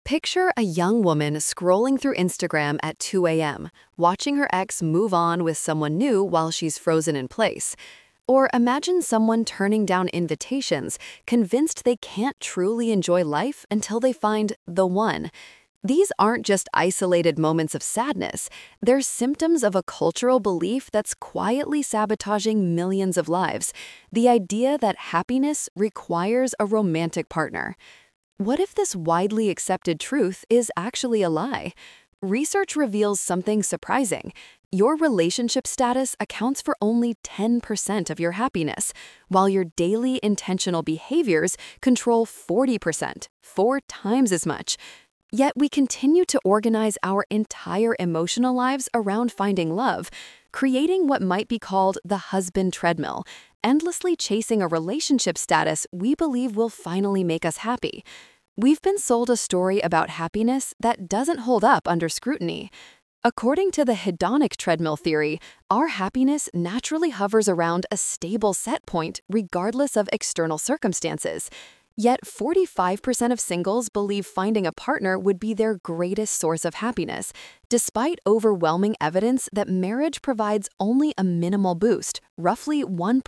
Picture a young woman scrolling through Instagram at 2 a.m., watching her ex move on with someone new while she's frozen in place. Or imagine someone turning down invitations, convinced they can't truly enjoy life until they find the one. These aren't just isolated moments of sadness, they're symptoms of a cultural belief that's quietly sabotaging millions of lives. The idea that happiness requires a romantic partner. What if this widely accepted truth is actually a lie? Research reveals something surprising. Your relationship status accounts for only 10% of your happiness, while your daily intentional behaviors control 40%, 4 times as much. Yet we continue to organize our entire emotional lives around finding love, creating what might be called the husband treadmill, endlessly chasing a relationship status we believe will finally make us happy. We've been sold a story about happiness that doesn't hold up under scrutiny. According to the hedonic treadmill theory, our happiness naturally hovers around a stable set point regardless of external circumstances. Yet 45% of singles believe finding a partner would be their greatest source of happiness, despite overwhelming evidence that marriage provides only a minimal boost, roughly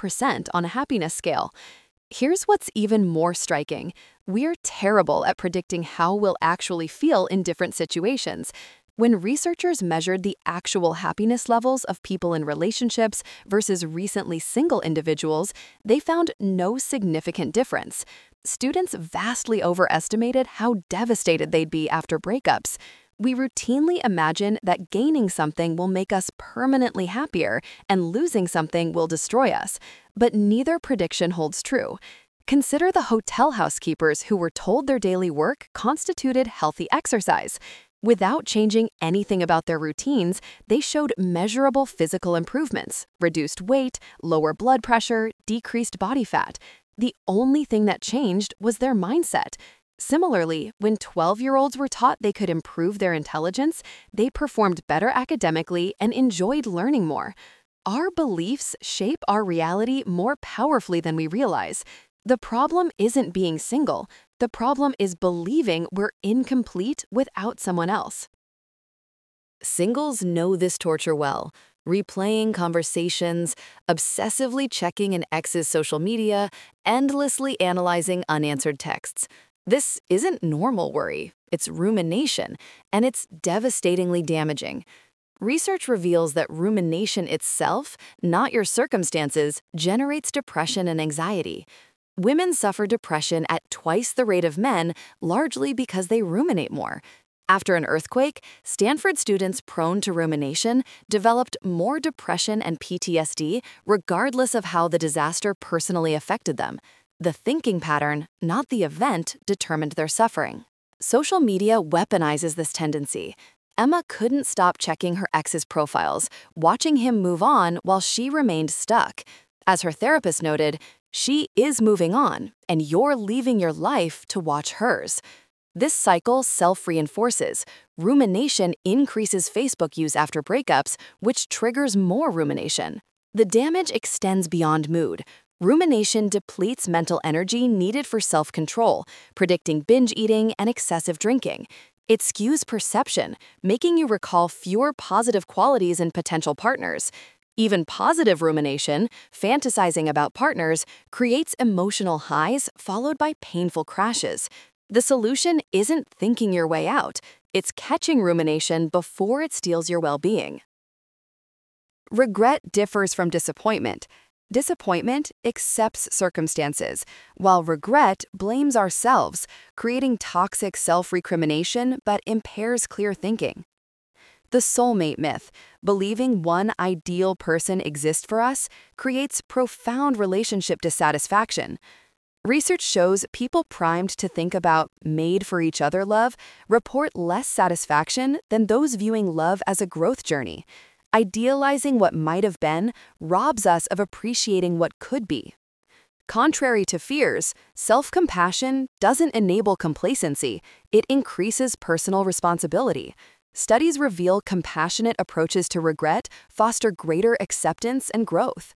1% on a happiness scale. Here's what's even more striking. We're terrible at predicting how we'll actually feel in different situations. When researchers measured the actual happiness levels of people in relationships versus recently single individuals, they found no significant difference. Students vastly overestimated how devastated they'd be after breakups. We routinely imagine that gaining something will make us permanently happier and losing something will destroy us, but neither prediction holds true. Consider the hotel housekeepers who were told their daily work constituted healthy exercise. Without changing anything about their routines, they showed measurable physical improvements, reduced weight, lower blood pressure, decreased body fat. The only thing that changed was their mindset. Similarly, when 12-year-olds were taught they could improve their intelligence, they performed better academically and enjoyed learning more. Our beliefs shape our reality more powerfully than we realize. The problem isn't being single. The problem is believing we're incomplete without someone else. Singles know this torture well. Replaying conversations, obsessively checking an ex's social media, endlessly analyzing unanswered texts. This isn't normal worry, it's rumination, and it's devastatingly damaging. Research reveals that rumination itself, not your circumstances, generates depression and anxiety. Women suffer depression at twice the rate of men, largely because they ruminate more. After an earthquake, Stanford students prone to rumination developed more depression and PTSD regardless of how the disaster personally affected them. The thinking pattern, not the event, determined their suffering. Social media weaponizes this tendency. Emma couldn't stop checking her ex's profiles, watching him move on while she remained stuck. As her therapist noted, she is moving on, and you're leaving your life to watch hers. This cycle self-reinforces. Rumination increases Facebook use after breakups, which triggers more rumination. The damage extends beyond mood. Rumination depletes mental energy needed for self-control, predicting binge eating and excessive drinking. It skews perception, making you recall fewer positive qualities in potential partners. Even positive rumination, fantasizing about partners, creates emotional highs followed by painful crashes. The solution isn't thinking your way out, it's catching rumination before it steals your well-being. Regret differs from disappointment. Disappointment accepts circumstances, while regret blames ourselves, creating toxic self-recrimination but impairs clear thinking. The soulmate myth, believing one ideal person exists for us, creates profound relationship dissatisfaction. Research shows people primed to think about made-for-each-other love report less satisfaction than those viewing love as a growth journey. Idealizing what might have been robs us of appreciating what could be. Contrary to fears, self-compassion doesn't enable complacency, it increases personal responsibility. Studies reveal compassionate approaches to regret foster greater acceptance and growth.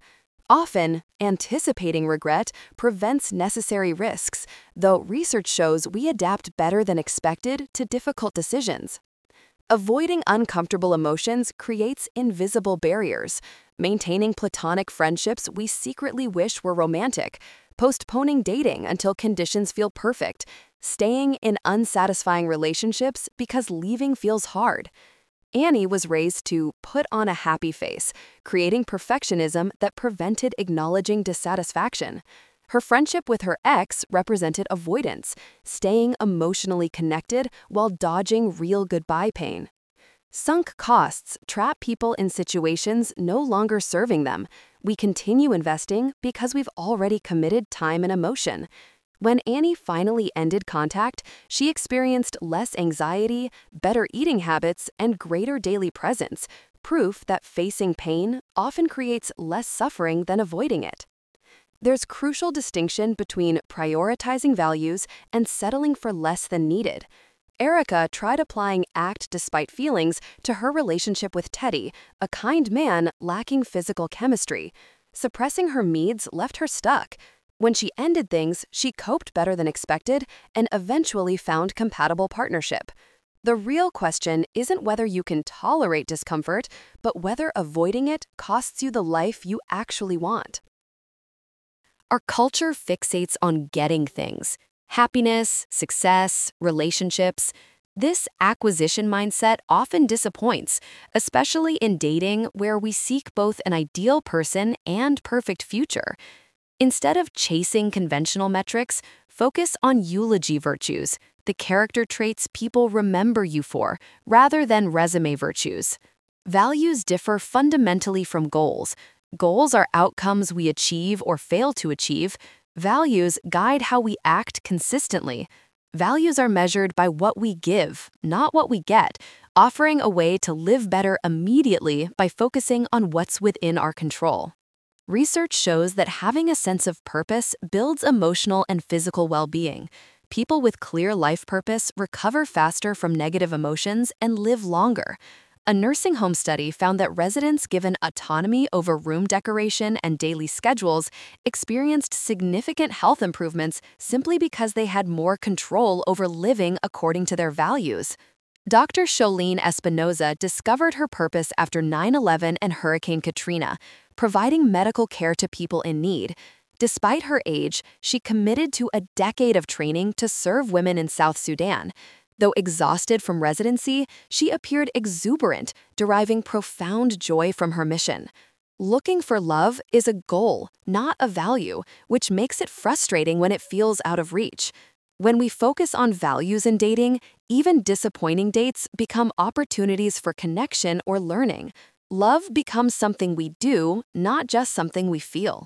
Often, anticipating regret prevents necessary risks, though research shows we adapt better than expected to difficult decisions. Avoiding uncomfortable emotions creates invisible barriers, maintaining platonic friendships we secretly wish were romantic, postponing dating until conditions feel perfect, staying in unsatisfying relationships because leaving feels hard. Annie was raised to put on a happy face, creating perfectionism that prevented acknowledging dissatisfaction. Her friendship with her ex represented avoidance, staying emotionally connected while dodging real goodbye pain. Sunk costs trap people in situations no longer serving them. We continue investing because we've already committed time and emotion. When Annie finally ended contact, she experienced less anxiety, better eating habits, and greater daily presence, proof that facing pain often creates less suffering than avoiding it. There's crucial distinction between prioritizing values and settling for less than needed. Erica tried applying act despite feelings to her relationship with Teddy, a kind man lacking physical chemistry. Suppressing her needs left her stuck. When she ended things, she coped better than expected and eventually found compatible partnership. The real question isn't whether you can tolerate discomfort, but whether avoiding it costs you the life you actually want. Our culture fixates on getting things: happiness, success, relationships. This acquisition mindset often disappoints, especially in dating where we seek both an ideal person and perfect future. Instead of chasing conventional metrics, focus on eulogy virtues, the character traits people remember you for, rather than resume virtues. Values differ fundamentally from goals. Goals are outcomes we achieve or fail to achieve. Values guide how we act consistently. Values are measured by what we give, not what we get, offering a way to live better immediately by focusing on what's within our control. Research shows that having a sense of purpose builds emotional and physical well-being. People with clear life purpose recover faster from negative emotions and live longer. A nursing home study found that residents given autonomy over room decoration and daily schedules experienced significant health improvements simply because they had more control over living according to their values. Dr. Sholene Espinoza discovered her purpose after 9/11 and Hurricane Katrina, providing medical care to people in need. Despite her age, she committed to a decade of training to serve women in South Sudan. Though exhausted from residency, she appeared exuberant, deriving profound joy from her mission. Looking for love is a goal, not a value, which makes it frustrating when it feels out of reach. When we focus on values in dating, even disappointing dates become opportunities for connection or learning. Love becomes something we do, not just something we feel.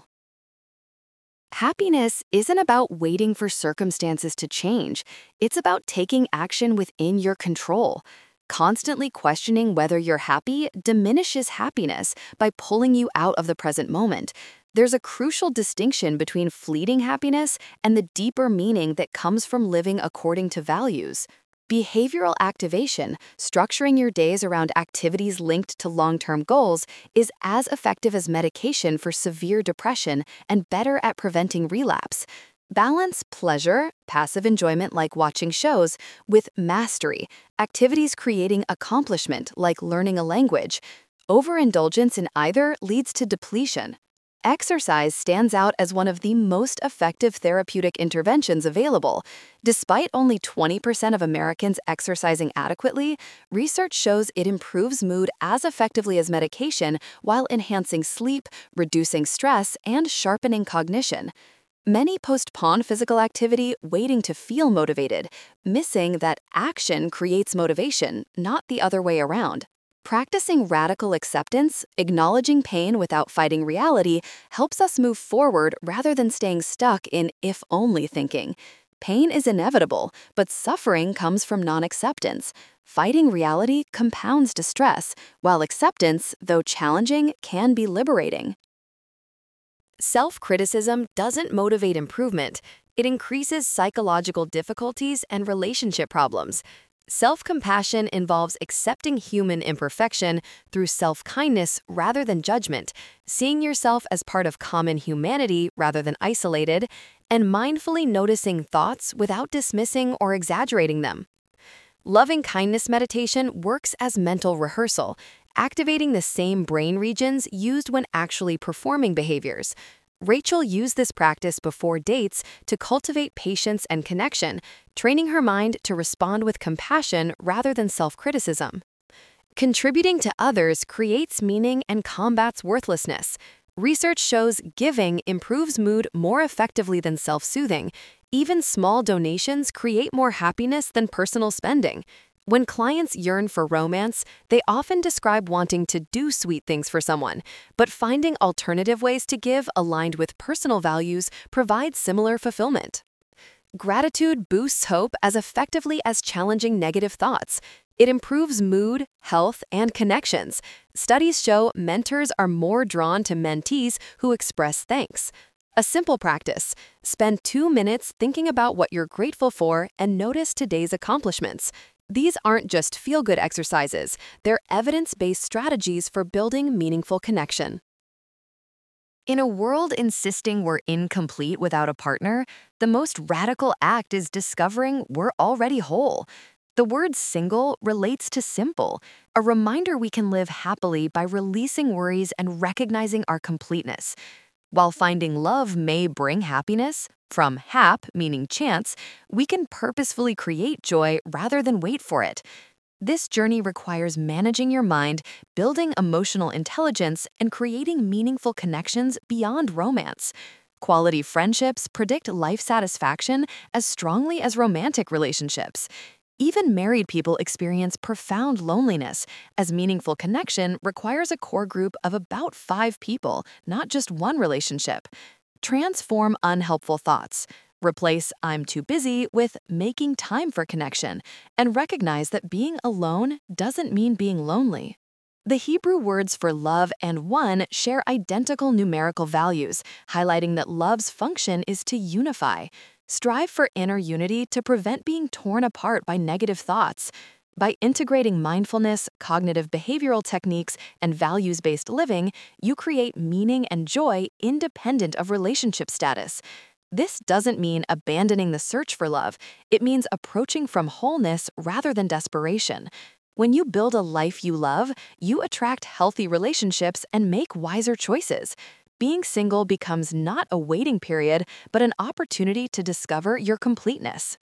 Happiness isn't about waiting for circumstances to change. It's about taking action within your control. Constantly questioning whether you're happy diminishes happiness by pulling you out of the present moment. There's a crucial distinction between fleeting happiness and the deeper meaning that comes from living according to values. Behavioral activation, structuring your days around activities linked to long-term goals, is as effective as medication for severe depression and better at preventing relapse. Balance pleasure, passive enjoyment like watching shows, with mastery, activities creating accomplishment like learning a language. Overindulgence in either leads to depletion. Exercise stands out as one of the most effective therapeutic interventions available. Despite only 20% of Americans exercising adequately, research shows it improves mood as effectively as medication while enhancing sleep, reducing stress, and sharpening cognition. Many postpone physical activity waiting to feel motivated, missing that action creates motivation, not the other way around. Practicing radical acceptance, acknowledging pain without fighting reality, helps us move forward rather than staying stuck in if-only thinking. Pain is inevitable, but suffering comes from non-acceptance. Fighting reality compounds distress, while acceptance, though challenging, can be liberating. Self-criticism doesn't motivate improvement. It increases psychological difficulties and relationship problems. Self-compassion involves accepting human imperfection through self-kindness rather than judgment, seeing yourself as part of common humanity rather than isolated, and mindfully noticing thoughts without dismissing or exaggerating them. Loving kindness meditation works as mental rehearsal, activating the same brain regions used when actually performing behaviors. Rachel used this practice before dates to cultivate patience and connection, training her mind to respond with compassion rather than self-criticism. Contributing to others creates meaning and combats worthlessness. Research shows giving improves mood more effectively than self-soothing. Even small donations create more happiness than personal spending. When clients yearn for romance, they often describe wanting to do sweet things for someone, but finding alternative ways to give aligned with personal values provides similar fulfillment. Gratitude boosts hope as effectively as challenging negative thoughts. It improves mood, health, and connections. Studies show mentors are more drawn to mentees who express thanks. A simple practice: spend 2 minutes thinking about what you're grateful for and notice today's accomplishments. These aren't just feel-good exercises, they're evidence-based strategies for building meaningful connection. In a world insisting we're incomplete without a partner, the most radical act is discovering we're already whole. The word single relates to simple, a reminder we can live happily by releasing worries and recognizing our completeness. While finding love may bring happiness, from hap, meaning chance, we can purposefully create joy rather than wait for it. This journey requires managing your mind, building emotional intelligence, and creating meaningful connections beyond romance. Quality friendships predict life satisfaction as strongly as romantic relationships. Even married people experience profound loneliness, as meaningful connection requires a core group of about 5 people, not just one relationship. Transform unhelpful thoughts. Replace "I'm too busy" with "making time for connection," and recognize that being alone doesn't mean being lonely. The Hebrew words for love and one share identical numerical values, highlighting that love's function is to unify. Strive for inner unity to prevent being torn apart by negative thoughts. By integrating mindfulness, cognitive behavioral techniques, and values-based living, you create meaning and joy independent of relationship status. This doesn't mean abandoning the search for love. It means approaching from wholeness rather than desperation. When you build a life you love, you attract healthy relationships and make wiser choices. Being single becomes not a waiting period, but an opportunity to discover your completeness.